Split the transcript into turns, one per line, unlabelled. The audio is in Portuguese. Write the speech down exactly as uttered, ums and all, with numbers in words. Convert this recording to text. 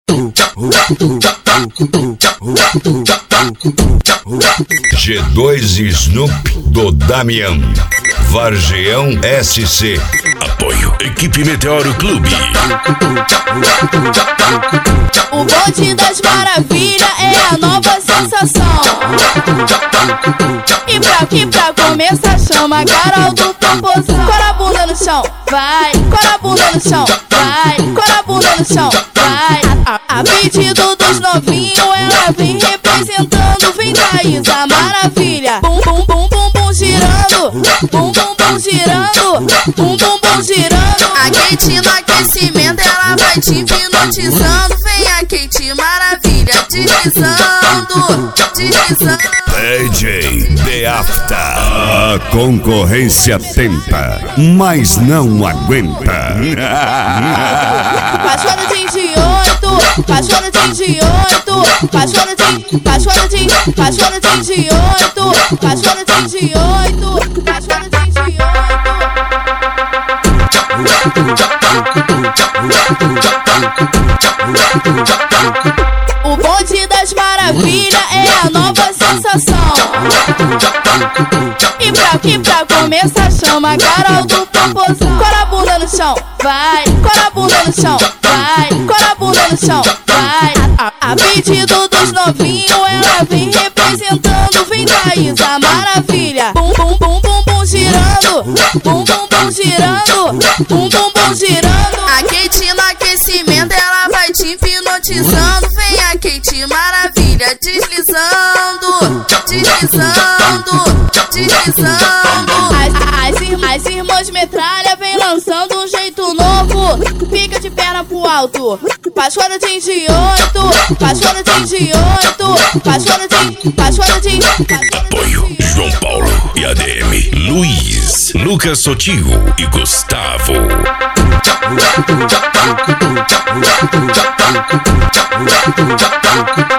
G dois Snoop do Damian, Vargeão S C. Apoio Equipe Meteoro Clube.
O bonde das maravilhas é a nova sensação. E pra, e pra começar chama Carol do Popozão. Cora a bunda no chão, vai. Cora a bunda no chão, vai. Cora a bunda no chão, vai. A, a, a pedido dos novinhos ela vem representando. Vem Thaís, a maravilha. Bum, bum, bum, bum, bum, girando. Bum, bum, bum, girando. Bum, bum, bum, girando. A Kate no aquecimento ela vai te hipnotizando. Vem a Kate maravilha, deslizando, deslizando.
D J The After. A concorrência tenta, mas não aguenta.
Paixona de oito, paixona de oito, paixona de, paixona de, paixona de oito, paixona de oito, paixona de oito. O bonde das maravilhas é a nova sensação. E pra, e pra começar chama Carol do Popozão. Cora a bunda no chão, vai. Cora a bunda no chão, vai. Cora a bunda no chão, vai. A, a, a pedido dos novinhos ela vem representando. Vem Thaís, a maravilha. Bum, bum, bum, bum, bum, girando. Bum, bum, bum, girando. Bum, bum, bum, girando. A Kate no aquecimento ela vai te hipnotizando. Vem a Kate maravilha, deslizando, deslizando, deslizando. As, as, as irmãs metralha vem lançando um jeito novo. Fica de perna pro alto. Paixona de oito, paixona de oito, paixona de, paixona de.
Apoio João Paulo e A D M Luiz, Lucas Sotigo e Gustavo.
Thank you.